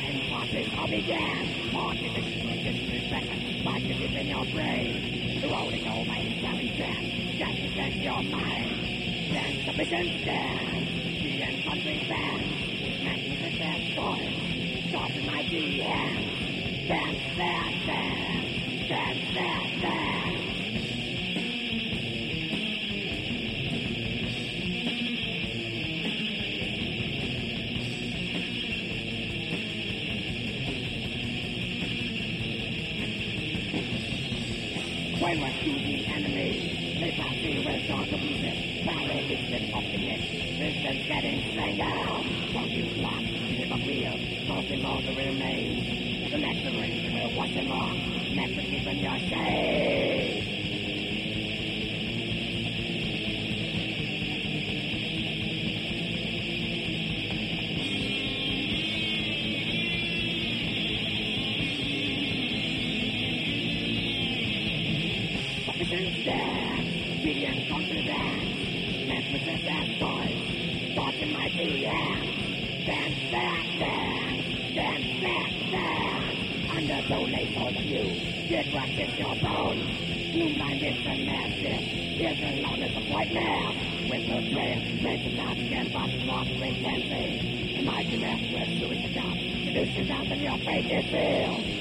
Marching forces all began. Marching the disrespect, like the deep in your brain. The rolling old veins, carry sand, just to set your mind. Then submission stands, the infantry band, magnificent soil, soft and mighty hands. Stand, stand, stand, stand, stand, stand. Brainwash to the enemy. They pass me with dark of music. Barrel resistance optimist. Resistance getting stronger. Won't you block? Live up real. Something longer remains. The next generation will wash them off. Never keeping your shade. Stand, begin confidence, magnificent and voice, thoughts in my hands. Stand, stand, stand, stand, stand, stand. Under the label of you, it rushes your bones. Gloom blindness and madness, here's the loudness of white man. With the trail, race not again, but offering can see. Imagine that with suicide, seduce yourself and your fate is sealed.